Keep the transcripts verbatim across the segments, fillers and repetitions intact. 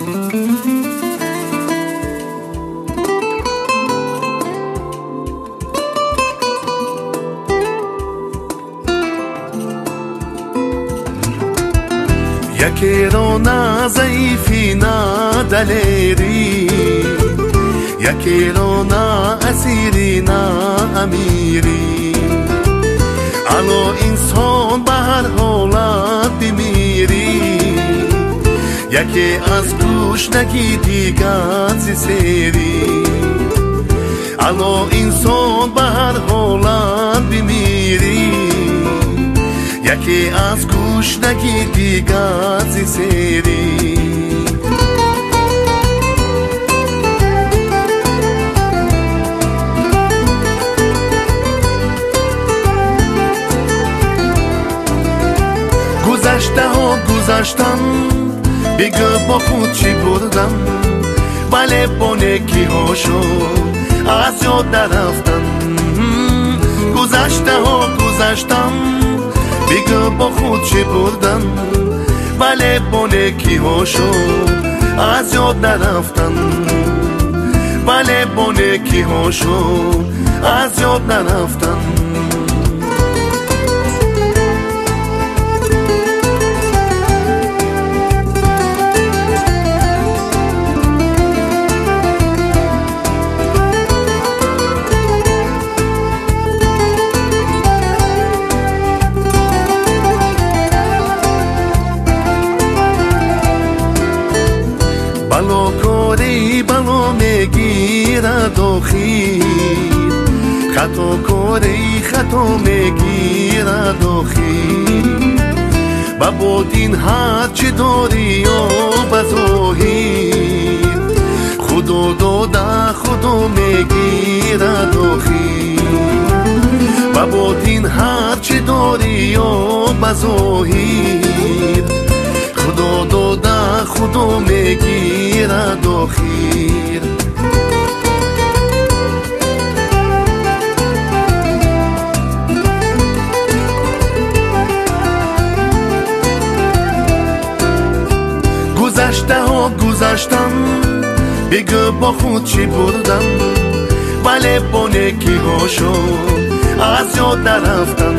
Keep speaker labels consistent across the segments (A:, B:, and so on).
A: یکی رو نه ضعیفی نه دلیری، یکی رو نه اسیری نه امیری. الو انسان به هر حالت بمیری، یکی از گشنگی دیگر سیری. الو انسان به هر حالت بمیری، یکی از گشنگی دیگر سیری. گذشته ها گذشتم، بگو با خود چی بردم، ولی با نکی ها شد از یاد نرفتم. گذشته ها گذشتم، بگو با خود چی بردم، ولی با نکی ها شد از یاد نرفتم. ولی با نکی ها شد از یاد نرفتم. بلا کاری بلا میگیرد آخیر، خطا کاری خطا میگیرد آخیر. با بودین هر چی داری یا بظاهر، خدا داده خدا میگیرد آخیر. با بودین هر چی داری یا بظاهر، خدا داده خدا میگیرد آخیر. گذشته ها گذشتم، بگو با خود چی بردم، ولی با نکی ها شد از یاد نرفتم.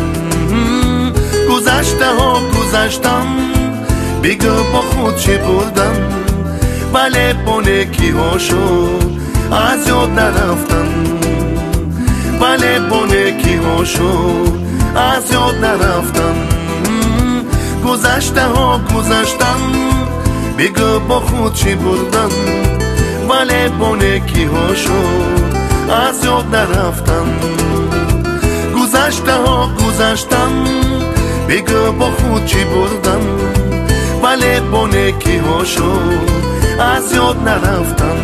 A: گذشته ها گذشتم، بگو با خود چی بردم، ولی با نکی ها شد از یاد نرفتم. ولی با نکی ها شد از یاد نرفتم. گذشته ها گذشتم، بگو با خود چی بردم، ولی با نکی ها شد از یاد نرفتم. گذشته ها گذشتم، بگو با خود چی بردم، ولی با نکی ها شد از یاد نرفتم.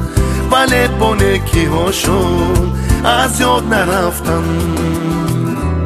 A: ولی با نکی ها شد از یاد نرفتم.